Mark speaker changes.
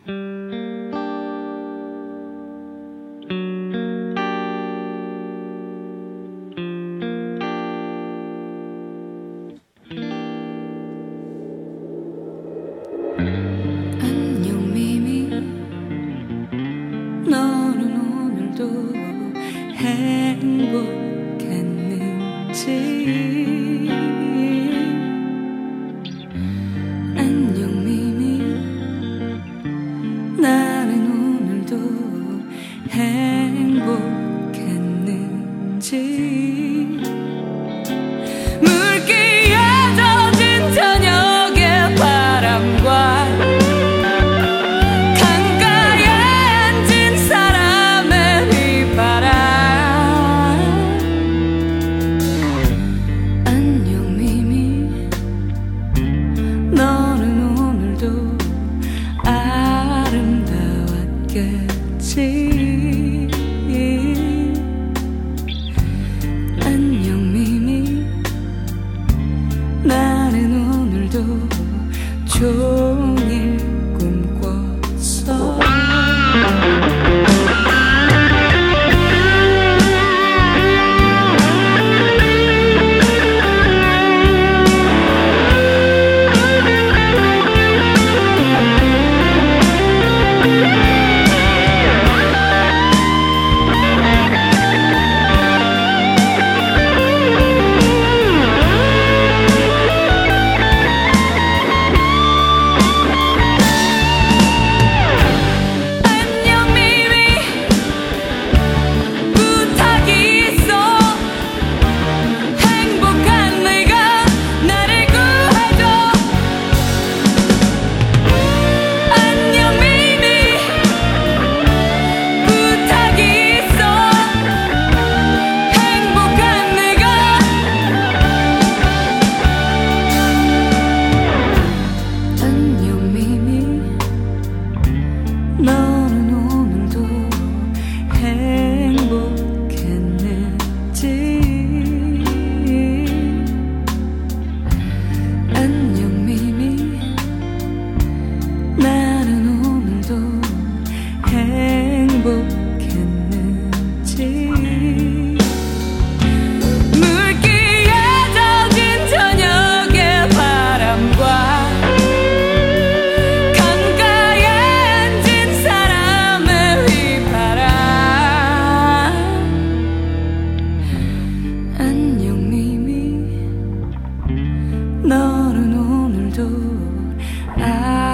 Speaker 1: 안녕 미미, 너는 오늘도 행복했는지. 안녕 미미, 나는 오늘도 행복했는지. 물기에 젖은 저녁의 바람과 강가에 앉은 사람의 휘바람. 안녕 미미, 너는 오늘도 아름다웠겠지. 안녕 미미, 나는 오늘도 종일 꿈꿨어. 안녕 미미, 부탁이 있어. 행복한 네가 나를 구해줘. 안녕 미미, 부탁이 있어. 행복한 네가. 안녕 미미, 너는 오늘도 행복했는지. 안녕 미미, 나는 오늘도 행복했는지. 물기에 젖은 저녁의 바람과 강가에 앉은 사람의 휘바람. 안녕 미미, 너는 오늘도